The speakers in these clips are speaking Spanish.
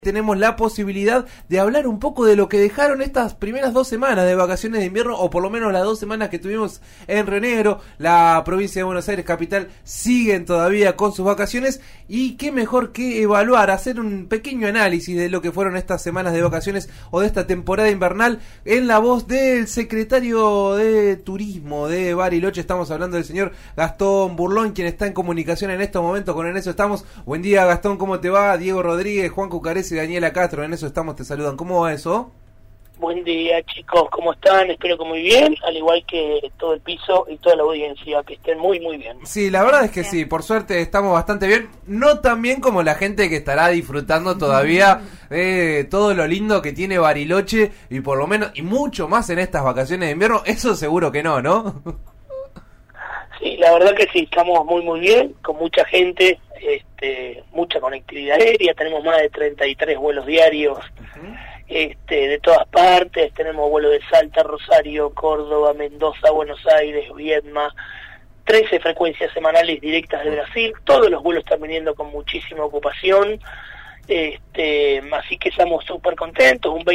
Tenemos la posibilidad de hablar un poco de lo que dejaron estas primeras 2 semanas de vacaciones de invierno, o por lo menos las 2 semanas que tuvimos en Río Negro. La provincia de Buenos Aires capital siguen todavía con sus vacaciones, y qué mejor que evaluar, hacer un pequeño análisis de lo que fueron estas semanas de vacaciones o de esta temporada invernal en la voz del secretario de Turismo de Bariloche. Estamos hablando del señor Gastón Burlón, quien está en comunicación en estos momentos. Con En Eso Estamos. Buen día, Gastón, ¿cómo te va? Diego Rodríguez, Juan Cucarese y Daniela Castro, En Eso Estamos, te saludan. ¿Cómo va eso? Buen día, chicos, ¿cómo están? Espero que muy bien, al igual que todo el piso y toda la audiencia, que estén muy bien. Sí, la verdad es que sí, por suerte estamos bastante bien, no tan bien como la gente que estará disfrutando todavía de todo lo lindo que tiene Bariloche, y por lo menos, y mucho más en estas vacaciones de invierno, eso seguro que no, ¿no? Sí, la verdad que sí, estamos muy bien, con mucha gente, mucha conectividad aérea, tenemos más de 33 vuelos diarios, de todas partes, tenemos vuelos de Salta, Rosario, Córdoba, Mendoza, Buenos Aires, Viedma, 13 frecuencias semanales directas de Brasil, todos los vuelos están viniendo con muchísima ocupación, así que estamos súper contentos, un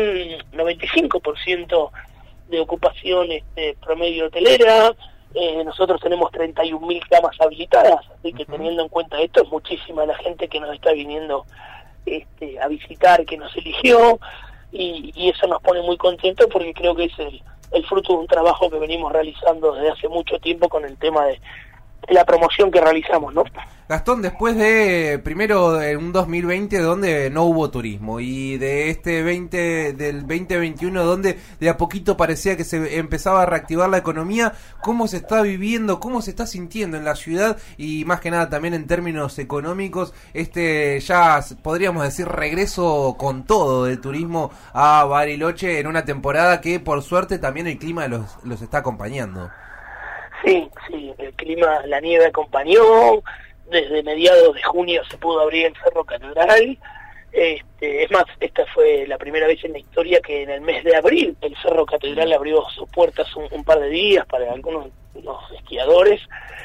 95% de ocupación promedio hotelera. Nosotros tenemos 31.000 camas habilitadas, así que teniendo en cuenta esto, es muchísima la gente que nos está viniendo a visitar, que nos eligió, y eso nos pone muy contentos, porque creo que es el fruto de un trabajo que venimos realizando desde hace mucho tiempo con el tema de la promoción que realizamos, ¿no? Gastón, después de primero de un 2020 donde no hubo turismo, y de del 2021 donde de a poquito parecía que se empezaba a reactivar la economía, ¿cómo se está viviendo, cómo se está sintiendo en la ciudad, y más que nada también en términos económicos, ya podríamos decir regreso con todo del turismo a Bariloche en una temporada que por suerte también el clima los está acompañando? Sí, el clima, la nieve acompañó. Desde mediados de junio se pudo abrir el Cerro Catedral. Es más, esta fue la primera vez en la historia que en el mes de abril el Cerro Catedral abrió sus puertas un par de días para algunos esquiadores.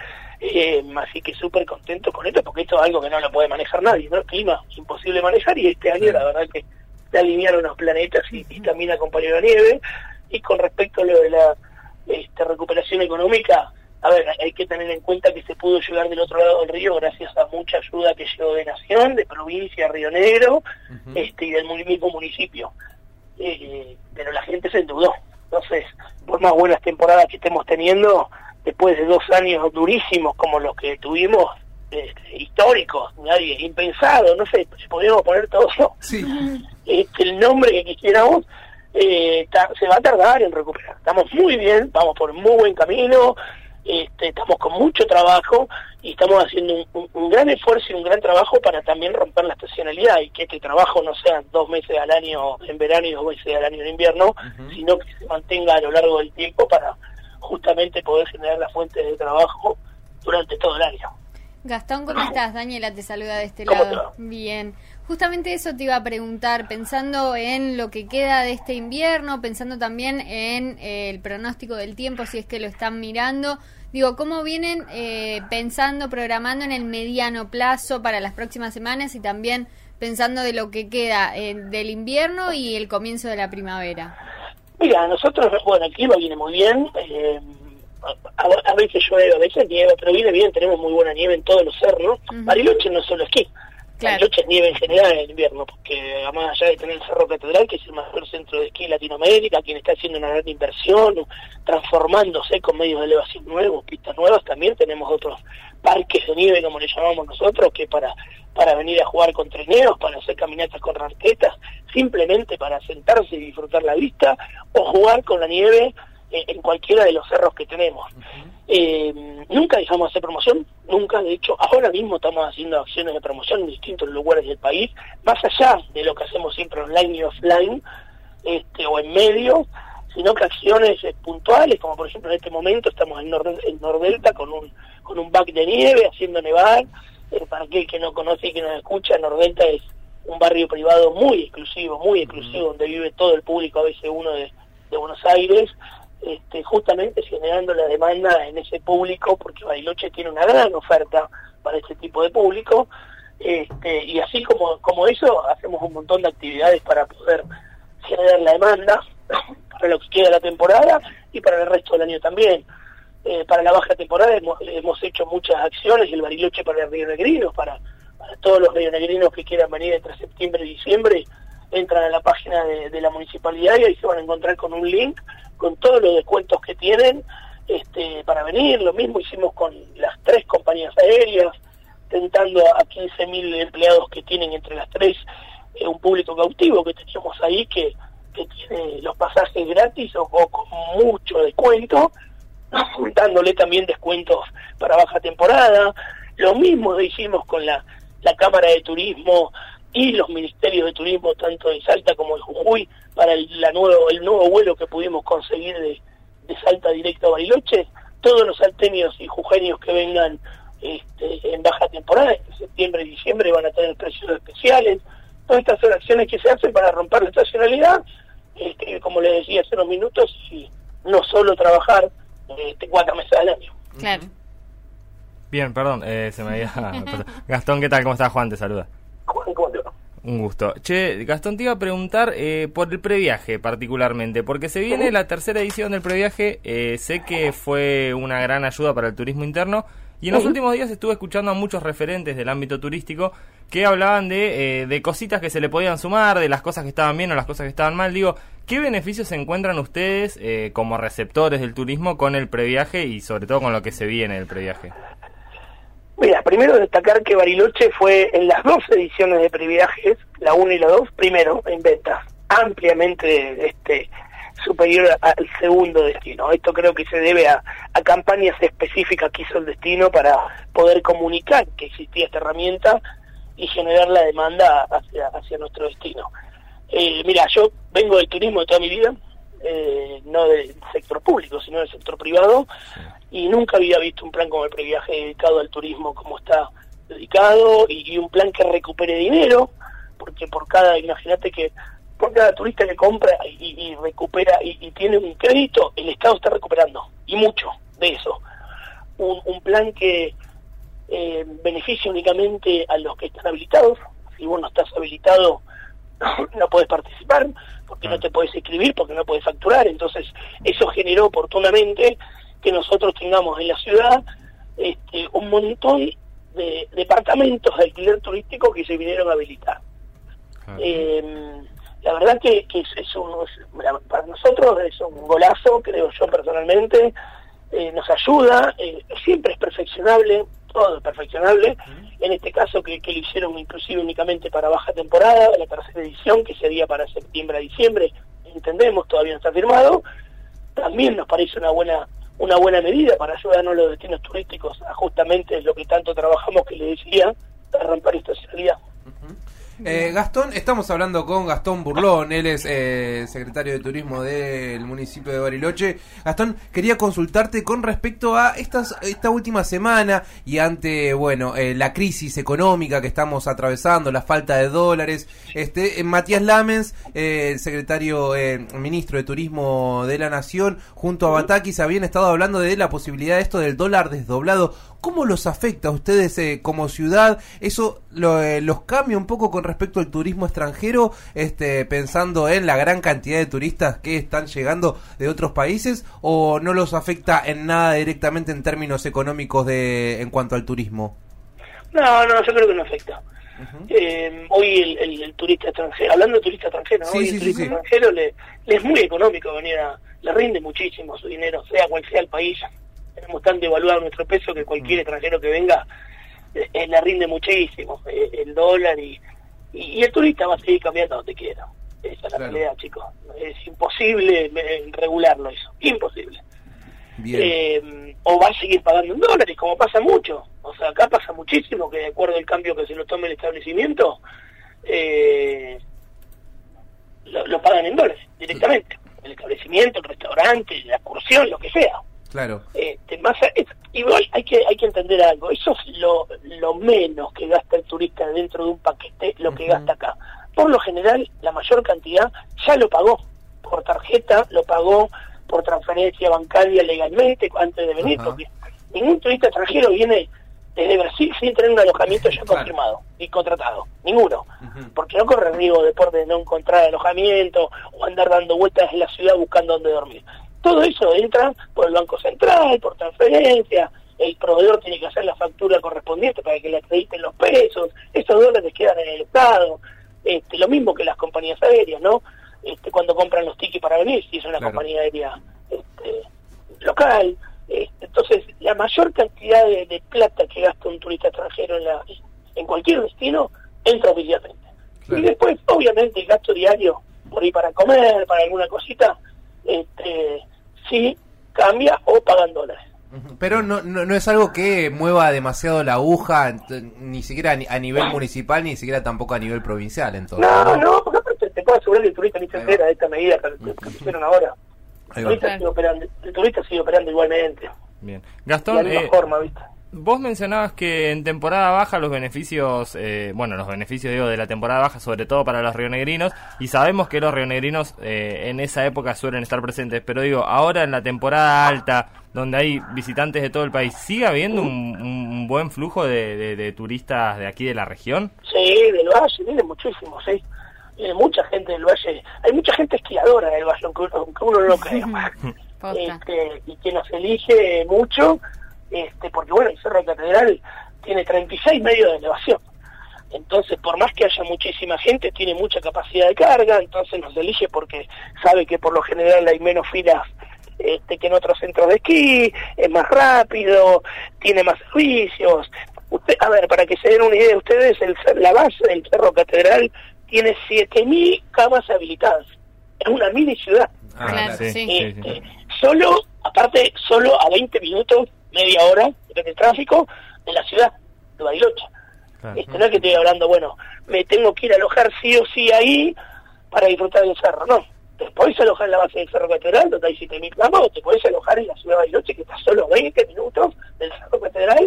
Así que súper contento con esto, porque esto es algo que no lo puede manejar nadie, ¿no? El clima es imposible manejar, y este año la verdad que se alinearon los planetas y también acompañó la nieve. Y con respecto a lo de la recuperación económica, a ver, hay que tener en cuenta que se pudo llegar del otro lado del río gracias a mucha ayuda que llegó de Nación, de provincia, Río Negro, y del mismo municipio. Pero la gente se endeudó. Entonces, por más buenas temporadas que estemos teniendo, después de 2 años durísimos como los que tuvimos, históricos, nadie, impensado, no sé, si podríamos poner todo el nombre que quisiéramos, se va a tardar en recuperar. Estamos muy bien, vamos por muy buen camino, estamos con mucho trabajo, y estamos haciendo un gran esfuerzo y un gran trabajo para también romper la estacionalidad, y que este trabajo no sea 2 meses al año en verano y 2 meses al año en invierno, sino que se mantenga a lo largo del tiempo para justamente poder generar las fuentes de trabajo durante todo el año. Gastón, ¿cómo estás? Daniela te saluda de este lado. Bien. Justamente eso te iba a preguntar, pensando en lo que queda de este invierno, pensando también en el pronóstico del tiempo, si es que lo están mirando. Digo, ¿cómo vienen pensando, programando en el mediano plazo para las próximas semanas, y también pensando de lo que queda del invierno y el comienzo de la primavera? Mira, nosotros, bueno, el clima viene muy bien. A veces llueve, a veces nieva, pero viene bien, tenemos muy buena nieve en todos los cerros. Bariloche no es solo esquí, Bariloche es nieve en general en el invierno, porque además allá de tener el Cerro Catedral, que es el mayor centro de esquí en Latinoamérica, quien está haciendo una gran inversión, transformándose con medios de elevación nuevos, pistas nuevas, también tenemos otros parques de nieve, como le llamamos nosotros, que para venir a jugar con trineos, para hacer caminatas con raquetas, simplemente para sentarse y disfrutar la vista, o jugar con la nieve en cualquiera de los cerros que tenemos. Nunca dejamos de hacer promoción, nunca. De hecho, ahora mismo estamos haciendo acciones de promoción en distintos lugares del país, más allá de lo que hacemos siempre online y offline, o en medio, sino que acciones puntuales, como por ejemplo en este momento estamos en Nordelta con un back de nieve, haciendo nevar. Para aquel que no conoce y que nos escucha, Nordelta es un barrio privado muy exclusivo, donde vive todo el público ABC1 de Buenos Aires, justamente generando la demanda en ese público, porque Bariloche tiene una gran oferta para este tipo de público, Y así como eso, hacemos un montón de actividades para poder generar la demanda para lo que queda de la temporada y para el resto del año también. Para la baja temporada hemos hecho muchas acciones, el Bariloche para rionegrinos, para todos los rionegrinos que quieran venir entre septiembre y diciembre, entran a la página de la municipalidad y ahí se van a encontrar con un link con todos los descuentos que tienen para venir. Lo mismo hicimos con las 3 compañías aéreas, tentando a 15.000 empleados que tienen entre las 3 un público cautivo que teníamos ahí que tiene los pasajes gratis o con mucho descuento, dándole también descuentos para baja temporada. Lo mismo hicimos con la Cámara de Turismo y los ministerios de turismo tanto de Salta como de Jujuy para el nuevo vuelo que pudimos conseguir de Salta directo a Bariloche. Todos los salteños y jujeños que vengan en baja temporada, en septiembre y diciembre, van a tener precios especiales. Todas estas son acciones que se hacen para romper la estacionalidad, como les decía hace unos minutos, y no solo trabajar 4 meses al año. Claro. Bien, perdón, se me había... Gastón, ¿qué tal? ¿Cómo estás? Juan te saluda. Juan, ¿cómo te va? Un gusto. Che, Gastón, te iba a preguntar por el previaje particularmente, porque se viene la 3ª edición del previaje. Sé que fue una gran ayuda para el turismo interno, y en los últimos días estuve escuchando a muchos referentes del ámbito turístico que hablaban de cositas que se le podían sumar, de las cosas que estaban bien o las cosas que estaban mal. Digo, ¿qué beneficios se encuentran ustedes como receptores del turismo con el previaje y sobre todo con lo que se viene del previaje? Mira, primero destacar que Bariloche fue en las 2 ediciones de previajes, la 1 y la 2, primero en ventas, ampliamente superior al segundo destino. Esto creo que se debe a campañas específicas que hizo el destino para poder comunicar que existía esta herramienta y generar la demanda hacia nuestro destino. Mira, yo vengo del turismo de toda mi vida, no del sector público, sino del sector privado, y nunca había visto un plan como el previaje dedicado al turismo como está dedicado, y un plan que recupere dinero, porque imagínate que por cada turista que compra y recupera y tiene un crédito, el Estado está recuperando, y mucho de eso. Un plan que beneficia únicamente a los que están habilitados. Si vos no estás habilitado, no podés participar, porque no te podés inscribir, porque no podés facturar. Entonces eso generó oportunamente que nosotros tengamos en la ciudad un montón de departamentos de alquiler turístico que se vinieron a habilitar. La verdad que para nosotros es un golazo, creo yo personalmente. Nos ayuda, siempre es perfeccionable, todo es perfeccionable. En este caso que lo hicieron inclusive únicamente para baja temporada, la 3ª edición, que sería para septiembre a diciembre, entendemos, todavía no está firmado. También nos parece una buena medida para ayudarnos a los destinos turísticos a justamente lo que tanto trabajamos, que le decía, para romper esta estacionalidad. Gastón, estamos hablando con Gastón Burlón, él es secretario de Turismo del municipio de Bariloche. Gastón, quería consultarte con respecto a esta última semana y ante la crisis económica que estamos atravesando, la falta de dólares. Matías Lamens, ministro de Turismo de la Nación, junto a Batakis habían estado hablando de la posibilidad de esto del dólar desdoblado. ¿Cómo los afecta a ustedes como ciudad? ¿Eso los cambia un poco con respecto al turismo extranjero, pensando en la gran cantidad de turistas que están llegando de otros países, o no los afecta en nada directamente en términos económicos en cuanto al turismo? No, yo creo que no afecta. Hoy el turista extranjero, hablando de turista extranjero, hoy el turista extranjero le es muy económico venir le rinde muchísimo su dinero, sea cual sea el país. Tenemos tan devaluado nuestro peso que cualquier extranjero que venga le rinde muchísimo el dólar, y el turista va a seguir cambiando donde quiera. Esa es la realidad, chicos. Es imposible regularlo eso, imposible. O va a seguir pagando en dólares, como pasa mucho. O sea, acá pasa muchísimo que de acuerdo al cambio que se lo tome el establecimiento, lo pagan en dólares directamente. El establecimiento, el restaurante, la excursión, lo que sea. Claro. Igual hay que entender algo. Eso es lo menos que gasta el turista dentro de un paquete, lo que gasta acá. Por lo general, la mayor cantidad ya lo pagó por tarjeta, lo pagó por transferencia bancaria legalmente antes de venir, porque ningún turista extranjero viene desde Brasil sin tener un alojamiento ya confirmado y contratado, ninguno, porque no corre riesgo de no encontrar alojamiento o andar dando vueltas en la ciudad buscando dónde dormir. Todo eso entra por el Banco Central, por transferencia, el proveedor tiene que hacer la factura correspondiente para que le acrediten los pesos, esos dólares quedan en el Estado, lo mismo que las compañías aéreas, ¿no? Cuando compran los tickets para venir, si es una compañía aérea local. Entonces, la mayor cantidad de plata que gasta un turista extranjero en cualquier destino entra oficialmente. Claro. Y después, obviamente, el gasto diario, por ahí para comer, para alguna cosita, sí cambia o pagan dólares. Pero no es algo que mueva demasiado la aguja, ni siquiera a nivel municipal, ni siquiera tampoco a nivel provincial. Entonces, no, porque aparte te puedo asegurar que el turista ni se entera de esta medida que hicieron ahora. El turista sigue operando igualmente. Bien. Gastón, de la misma forma, ¿viste? Vos mencionabas que en temporada baja los beneficios, los beneficios de la temporada baja, sobre todo para los rionegrinos, y sabemos que los rionegrinos en esa época suelen estar presentes, pero digo, ahora en la temporada alta, donde hay visitantes de todo el país, ¿sigue habiendo un buen flujo de turistas de aquí de la región? Sí, del Valle, viene muchísimo, sí. Viene mucha gente del Valle, hay mucha gente esquiadora del Valle, aunque uno no lo crea. Y que nos elige mucho, porque bueno, el Cerro Catedral tiene 36 medios de elevación, entonces por más que haya muchísima gente, tiene mucha capacidad de carga, entonces nos elige porque sabe que por lo general hay menos filas que en otros centros de esquí, es más rápido, tiene más servicios. A ver, para que se den una idea ustedes, la base del Cerro Catedral tiene 7.000 camas habilitadas, es una mini ciudad. Claro, sí. Solo a 20 minutos, media hora de tráfico de la ciudad de Bariloche. Claro. No es que estoy hablando, me tengo que ir a alojar sí o sí ahí para disfrutar del cerro, no. Te podés alojar en la base del Cerro Catedral, donde hay 7.000 camas, o te podés alojar en la ciudad de Bariloche, que está solo 20 minutos del Cerro Catedral,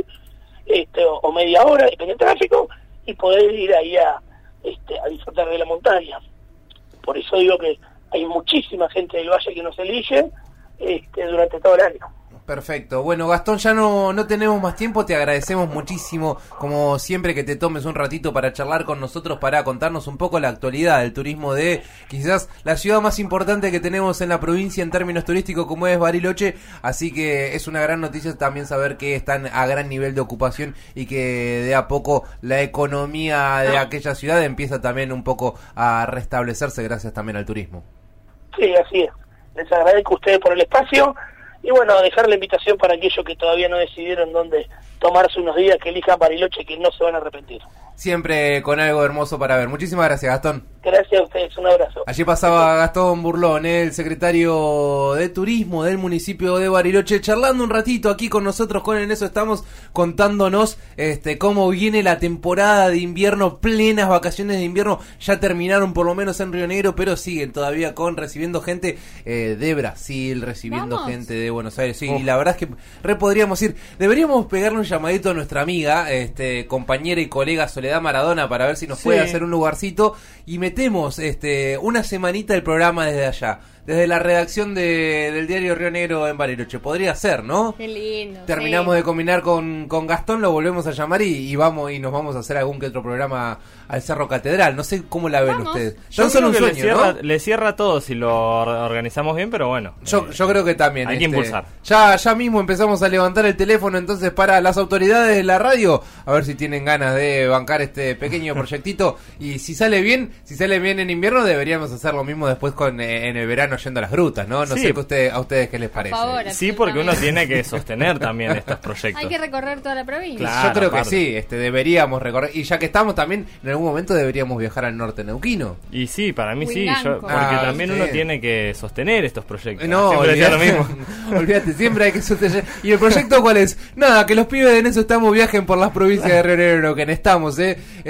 o media hora, depende del tráfico, y poder ir ahí a disfrutar de la montaña. Por eso digo que hay muchísima gente del Valle que nos elige durante todo el año. Perfecto. Bueno, Gastón, ya no tenemos más tiempo. Te agradecemos muchísimo, como siempre, que te tomes un ratito para charlar con nosotros, para contarnos un poco la actualidad del turismo de quizás la ciudad más importante que tenemos en la provincia en términos turísticos, como es Bariloche. Así que es una gran noticia también saber que están a gran nivel de ocupación y que de a poco la economía de aquella ciudad empieza también un poco a restablecerse gracias también al turismo. Sí, así es. Les agradezco a ustedes por el espacio. Y bueno, dejar la invitación para aquellos que todavía no decidieron dónde tomarse unos días, que elijan Bariloche, que no se van a arrepentir. Siempre con algo hermoso para ver. Muchísimas gracias, Gastón. Gracias a ustedes, un abrazo. Allí pasaba Gastón Burlón, el secretario de Turismo del municipio de Bariloche, charlando un ratito aquí con nosotros. En eso estamos contándonos cómo viene la temporada de invierno, plenas vacaciones de invierno. Ya terminaron por lo menos en Río Negro, pero siguen todavía recibiendo gente de Brasil, recibiendo gente de Buenos Aires. Sí, y la verdad es que podríamos ir. Deberíamos pegarle un llamadito a nuestra amiga, compañera y colega Soledad Maradona, para ver si nos puede hacer un lugarcito, y metemos una semanita el programa desde allá, desde la redacción del diario Río Negro en Bariloche. Podría ser, ¿no? Qué lindo. Terminamos de combinar con Gastón, lo volvemos a llamar y nos vamos a hacer algún que otro programa al Cerro Catedral. No sé cómo la ven ustedes. Yo creo que le cierra todo si lo organizamos bien, pero bueno. Yo creo que también. Hay que impulsar. Ya mismo empezamos a levantar el teléfono entonces para las autoridades de la radio, a ver si tienen ganas de bancar este pequeño proyectito. Y si sale bien en invierno, deberíamos hacer lo mismo después en el verano yendo a las grutas, ¿no? No sé a ustedes qué les parece. Por favor, sí, porque uno tiene que sostener también estos proyectos. Hay que recorrer toda la provincia. Claro, yo creo que sí, deberíamos recorrer. Y ya que estamos también, en algún momento deberíamos viajar al norte neuquino. Y sí, para mí sí, porque también uno tiene que sostener estos proyectos. No, olvídate, lo mismo. Olvídate, siempre hay que sostener. ¿Y el proyecto cuál es? Nada, que los pibes de En Eso Estamos viajen por las provincias de Río Negro, que estamos,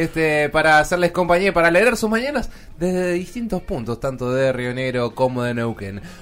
para hacerles compañía, para alegrar sus mañanas desde distintos puntos, tanto de Río Negro como de Neuquén.